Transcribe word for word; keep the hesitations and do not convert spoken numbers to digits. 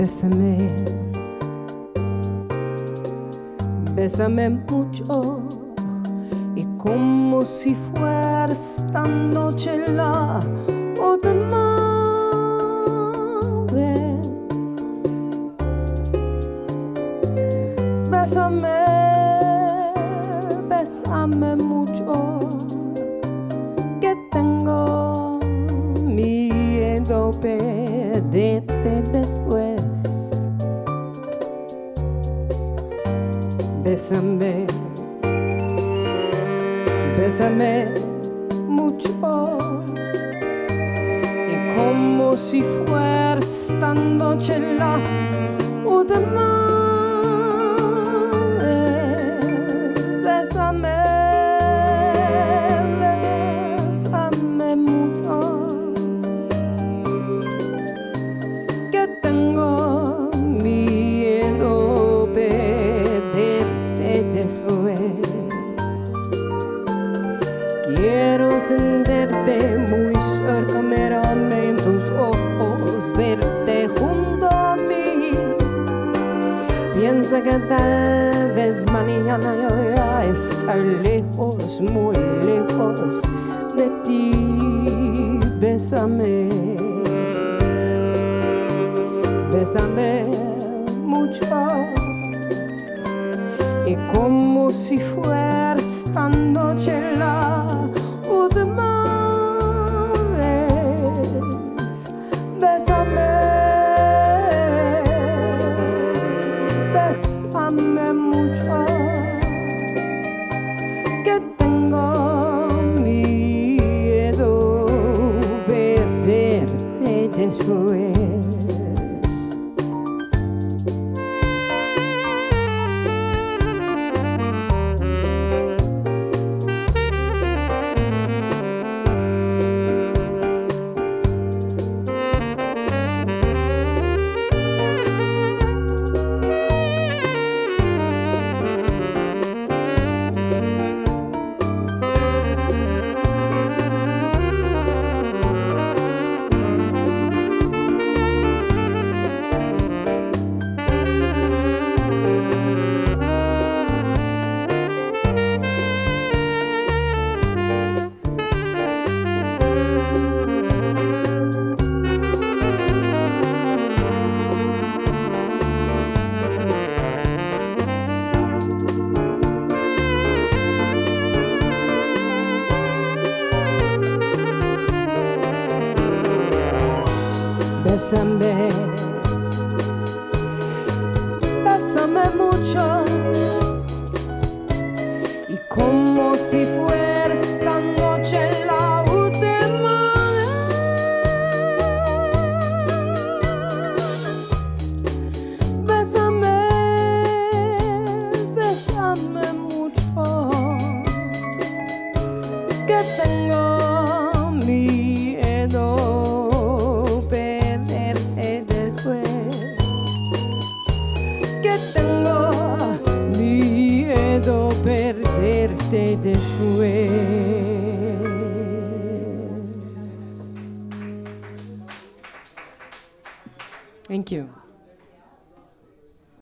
Bésame, bésame mucho y como si fuera esta noche la última vez. Bésame, bésame mucho, que tengo miedo perderte después. Bésame, bésame mucho y como si fuera esta noche la última vez. Bésame, bésame mucho, que tengo miedo perderte después. Quiero tenerte muy cerca, mirarme en tus ojos, verte junto a mí. Piensa que tal vez mañana yo ya estar lejos, muy lejos de ti. Bésame, bésame mucho y como si fuera esta noche la última vez. Bésame, bésame mucho, que tengo miedo perderte después. Bésame, bésame mucho y como si fuera esta noche la última vez. Bésame, bésame mucho, que tengo miedo perderte después. Thank you.